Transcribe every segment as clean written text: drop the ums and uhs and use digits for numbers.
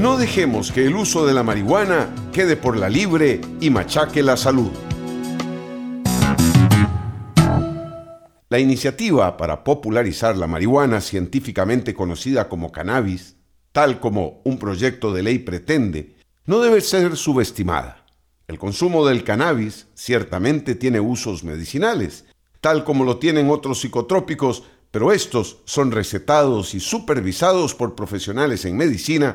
No dejemos que el uso de la marihuana quede por la libre y machaque la salud. La iniciativa para popularizar la marihuana, científicamente conocida como cannabis, tal como un proyecto de ley pretende, no debe ser subestimada. El consumo del cannabis ciertamente tiene usos medicinales, tal como lo tienen otros psicotrópicos, pero estos son recetados y supervisados por profesionales en medicina,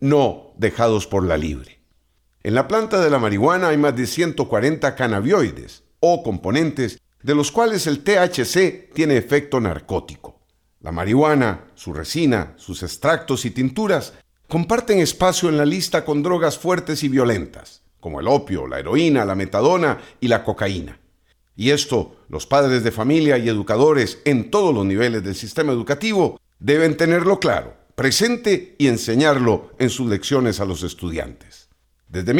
no dejados por la libre. En la planta de la marihuana hay más de 140 cannabinoides o componentes, de los cuales el THC tiene efecto narcótico. La marihuana, su resina, sus extractos y tinturas comparten espacio en la lista con drogas fuertes y violentas, como el opio, la heroína, la metadona y la cocaína. Y esto, los padres de familia y educadores en todos los niveles del sistema educativo deben tenerlo claro, presente y enseñarlo en sus lecciones a los estudiantes. Desde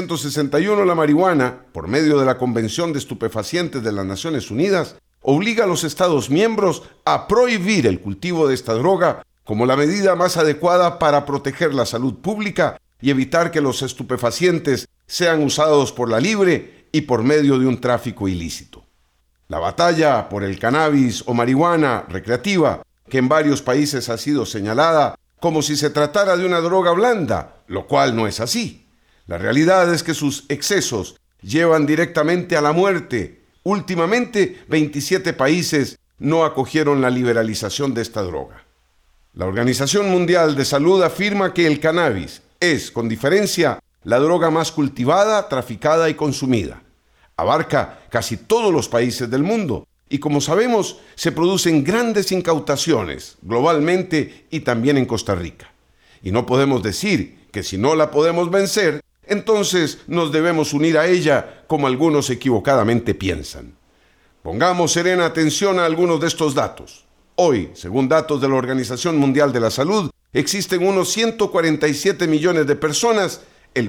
1961, la marihuana, por medio de la Convención de Estupefacientes de las Naciones Unidas, obliga a los Estados miembros a prohibir el cultivo de esta droga como la medida más adecuada para proteger la salud pública y evitar que los estupefacientes sean usados por la libre y por medio de un tráfico ilícito. La batalla por el cannabis o marihuana recreativa, que en varios países ha sido señalada como si se tratara de una droga blanda, lo cual no es así. La realidad es que sus excesos llevan directamente a la muerte. Últimamente, 27 países no acogieron la liberalización de esta droga. La Organización Mundial de Salud afirma que el cannabis es, con diferencia, la droga más cultivada, traficada y consumida. Abarca casi todos los países del mundo y, como sabemos, se producen grandes incautaciones globalmente y también en Costa Rica. Y no podemos decir que si no la podemos vencer, entonces nos debemos unir a ella, como algunos equivocadamente piensan. Pongamos serena atención a algunos de estos datos. Hoy, según datos de la Organización Mundial de la Salud, existen unos 147 millones de personas, el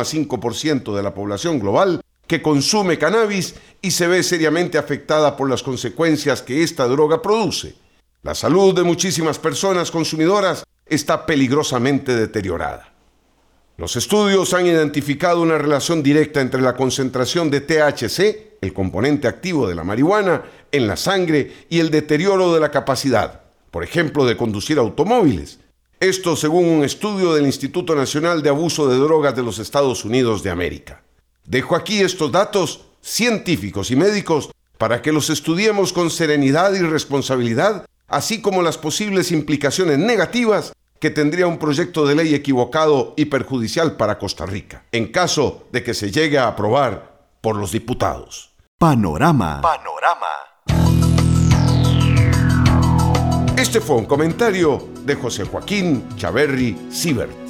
2,5% de la población global, que consume cannabis y se ve seriamente afectada por las consecuencias que esta droga produce. La salud de muchísimas personas consumidoras está peligrosamente deteriorada. Los estudios han identificado una relación directa entre la concentración de THC, el componente activo de la marihuana, en la sangre y el deterioro de la capacidad, por ejemplo, de conducir automóviles. Esto según un estudio del Instituto Nacional de Abuso de Drogas de los Estados Unidos de América. Dejo aquí estos datos científicos y médicos para que los estudiemos con serenidad y responsabilidad, así como las posibles implicaciones negativas que tendría un proyecto de ley equivocado y perjudicial para Costa Rica, en caso de que se llegue a aprobar por los diputados. Panorama. Este fue un comentario de José Joaquín Chaverri Sibert.